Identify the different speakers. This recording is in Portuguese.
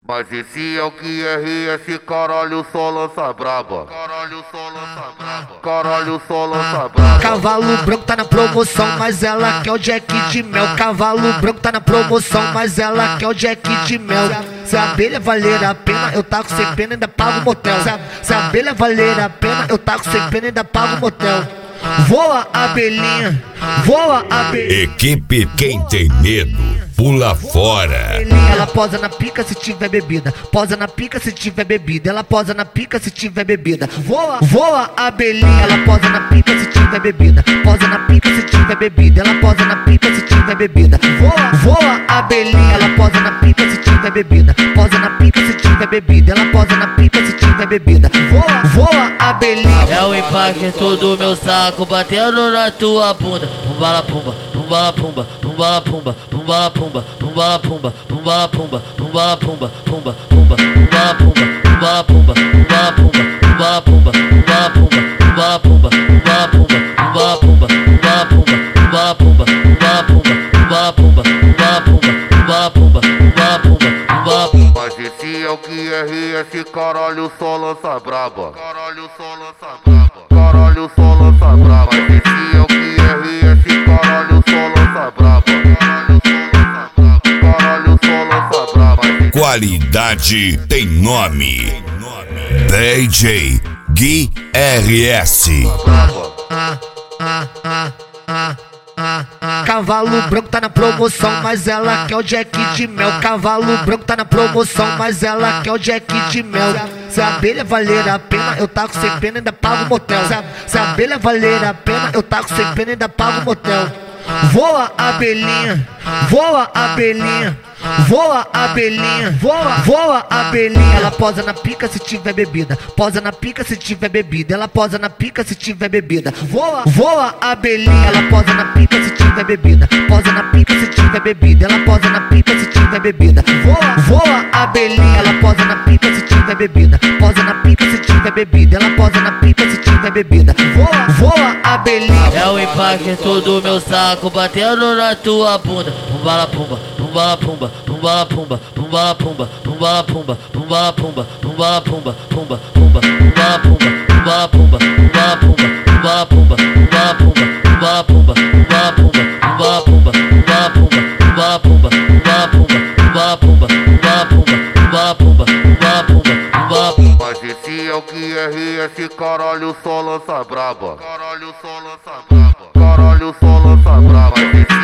Speaker 1: Mas esse é o QRS, caralho, só lança braba. Caralho, só lança braba. Caralho, só lança braba.
Speaker 2: Cavalo branco tá na promoção, mas ela quer o Jack de mel. Cavalo branco tá na promoção, mas ela quer o Jack de mel. Se a abelha valer a pena, eu taco sem pena e ainda pago o motel. Se a abelha valer a pena, eu taco sem pena e ainda pago o motel. Voa abelhinha, voa abelhinha.
Speaker 3: Equipe Quem Tem Medo, pula fora.
Speaker 2: Ela posa na pica se tiver bebida, posa na pica se tiver bebida, ela posa na pica se tiver bebida. Voa abelhinha, ela posa na pica se tiver bebida, posa na pica se tiver bebida, ela posa na pica se tiver bebida. Voa abelhinha, ela posa na pica se tiver bebida, posa na pica se tiver bebida, ela posa na pica se tiver bebida. Voa abelhinha.
Speaker 4: É o impacto do meu saco batendo na tua bunda. Pumbala pumba, pumbala pumba, pumbala pumba, pumbala pumba, pumbala pumba, pumbala pumba, pumbala pumba, pumba, pumba, pumbala pumba, pumbala pumba, pumbala pumba, pumbala pumba, pumbala pumba, pumbala pumba, pumbala pumba, pumbala pumba, pumbala pumba, pumbala pumba, pumbala pumba, pumbala pumba, pumbala pumba, pumbala pumba, pumbala pumba, pumbala pumba.
Speaker 1: Mas esse é o QRS, caralho, só lança braba. Caralho, só lança braba. Caralho, só lança braba. Mas esse é o QRS, caralho, só lança braba. Caralho, só lança braba.
Speaker 3: Qualidade tem nome. DJ Gui RS.
Speaker 2: Cavalo branco tá na promoção, mas ela quer o Jack de mel. Cavalo branco tá na promoção, mas ela quer o Jack de mel. Se a abelha valer a pena, eu taco sem pena e ainda pago o motel. Se a abelha valer a pena, eu taco sem pena e ainda pago o motel. Voa abelhinha, voa abelhinha. Voa abelhinha, voa abelhinha. Ela posa na pica se tiver bebida, posa na pica se tiver bebida, ela posa na pica se tiver bebida. Voa abelhinha, ela posa na pica se tiver bebida, posa na pica se tiver bebida, ela posa na pica se tiver bebida. Voa abelhinha, ela posa na pica se tiver bebida, posa na pica se tiver bebida, ela posa na pica se tiver bebida. Voa abelhinha.
Speaker 4: É o impacto do meu saco batendo na tua bunda. Pumbala pumba, pumbala pumba, pumbala pumba, pumbala pumba, pumbala pumba, pumbala pumba, pumbala pumba, pumba, pumba, pumbala pumba, pumbala pumba, pumbala pumba, pumbala pumba, pumbala pumba, pumbala pumba, pumbala pumba, pumbala pumba, pumbala pumba, pumbala pumba, pumbala pumba, pumbala pumba, pumbala pumba, pumbala pumba, pumbala pumba, pumbala pumba.
Speaker 1: Mas esse é o QRS, caralho, só lança braba. Caralho, só lança braba. Caralho, só lança braba.